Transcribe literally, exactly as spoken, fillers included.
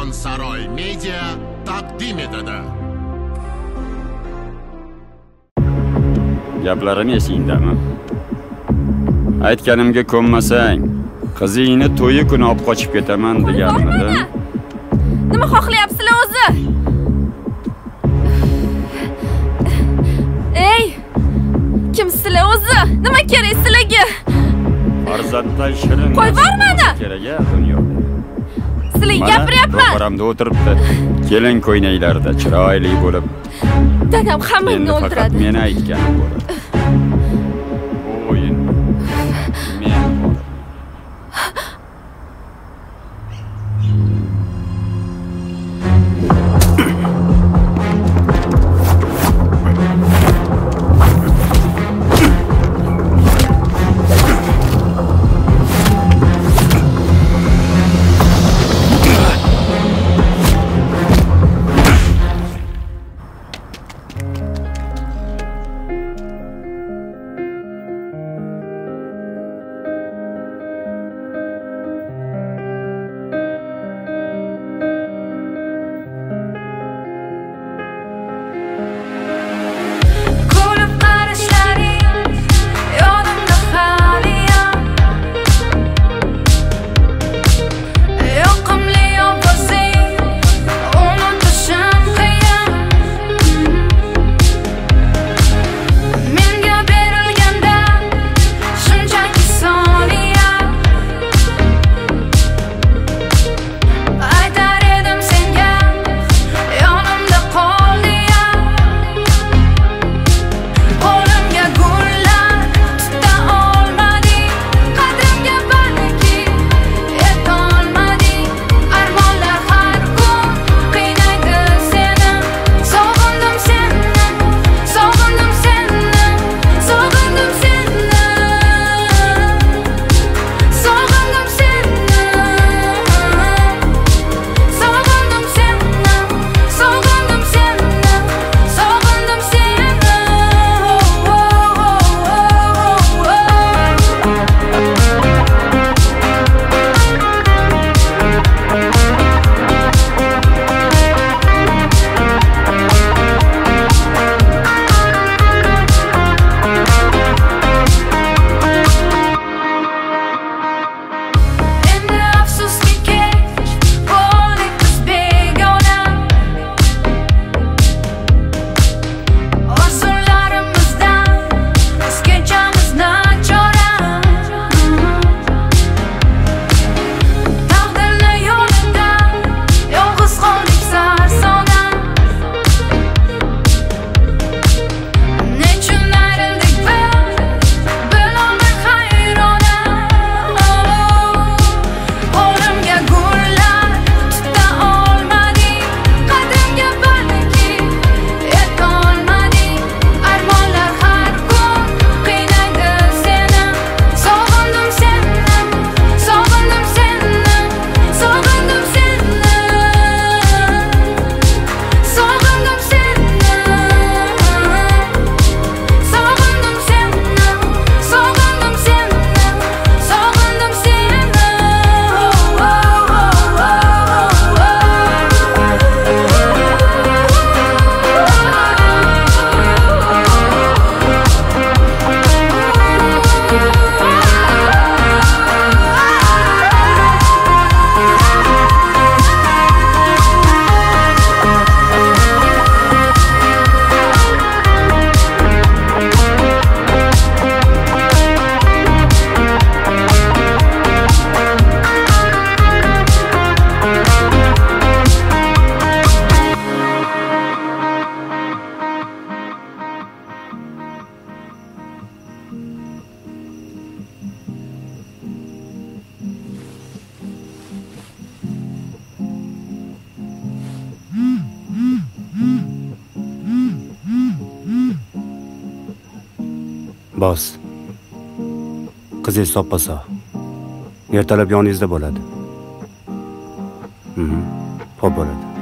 Saroy Media taqdim etadi. Gaplarim esingdami? Aytganimga ko'nmasang, qizingni to'yi kuni olib qochib ketaman deganmidim. Nima xohlayapsizlar o'zi? Ey! Kimsizlar o'zi? Nima kerak sizlarga? Farzanddan shirin. Qo'yvar meni. Kerak-a dunyoda. Sizlarga gapiryapman. Qaramda o'tiribdi. Kelin ko'ynaklarda chiroyli bo'lib. Dadam hammani o'ldiradi. Meni aytganim bo'ladi. O'yin. Men bor. Boss. Qizingiz soppa-sog'. Ertalab yoningizda bo'ladi. Mhm. Xo'p bo'ladi.